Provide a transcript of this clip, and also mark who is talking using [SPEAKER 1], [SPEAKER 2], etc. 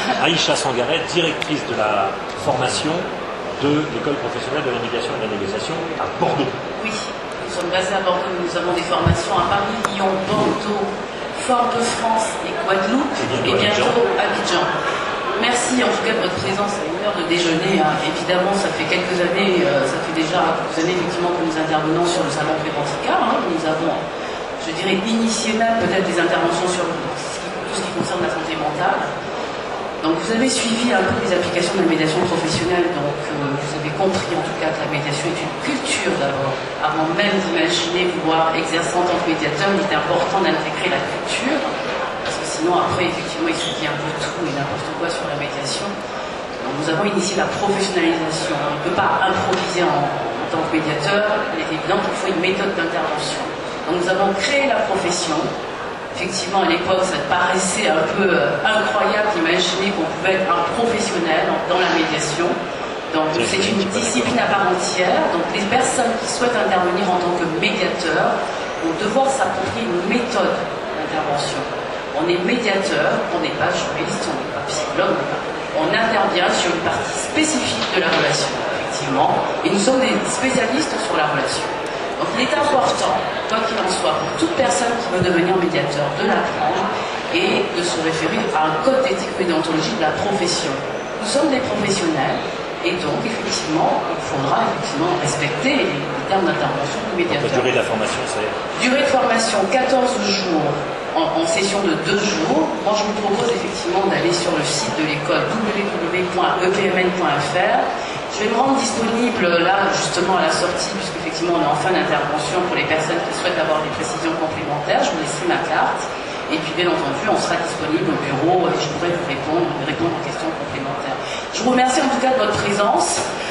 [SPEAKER 1] Aïcha Sangaret, directrice de la formation de l'école professionnelle de la médiation et de la négociation à Bordeaux.
[SPEAKER 2] Oui, nous sommes basés à Bordeaux, nous avons des formations à Paris, Lyon, Bordeaux, Fort-de-France et Guadeloupe, et bientôt Abidjan. Merci en tout cas de votre présence à une heure de déjeuner. Évidemment, ça fait quelques années, ça fait déjà quelques années effectivement que nous intervenons sur le salon Préventica. Nous avons, je dirais, initié même peut-être des interventions sur tout ce qui concerne la santé mentale. Donc vous avez suivi un peu les applications de la médiation professionnelle, donc vous avez compris en tout cas que la médiation est une culture d'abord. Avant même d'imaginer vouloir exercer en tant que médiateur, il est important d'intégrer la culture, parce que sinon après effectivement il se dit un peu tout et n'importe quoi sur la médiation. Donc nous avons initié la professionnalisation. On ne peut pas improviser en tant que médiateur, il est évident qu'il faut une méthode d'intervention. Donc nous avons créé la profession. Effectivement, à l'époque, ça paraissait un peu incroyable d'imaginer qu'on pouvait être un professionnel dans la médiation. Donc, c'est une discipline à part entière. Donc, les personnes qui souhaitent intervenir en tant que médiateur vont devoir s'approprier une méthode d'intervention. On est médiateur, on n'est pas juriste, on n'est pas psychologue, on intervient sur une partie spécifique de la relation, effectivement. Et nous sommes des spécialistes sur la relation. Donc il est important, quoi qu'il en soit, pour toute personne qui veut devenir médiateur, de l'apprendre et de se référer à un code d'éthique et déontologie de la profession. Nous sommes des professionnels et donc effectivement, il faudra effectivement respecter les termes d'intervention du médiateur.
[SPEAKER 1] La durée de la formation, c'est
[SPEAKER 2] durée de formation 14 jours en session de 2 jours. Moi je vous propose effectivement d'aller sur le site de l'école www.epmn.fr. Je vais me rendre disponible là justement à la sortie, puisqu'effectivement on est en fin d'intervention pour les personnes qui souhaitent avoir des précisions complémentaires. Je vous laisserai ma carte et puis bien entendu on sera disponible au bureau et je pourrai vous répondre aux questions complémentaires. Je vous remercie en tout cas de votre présence.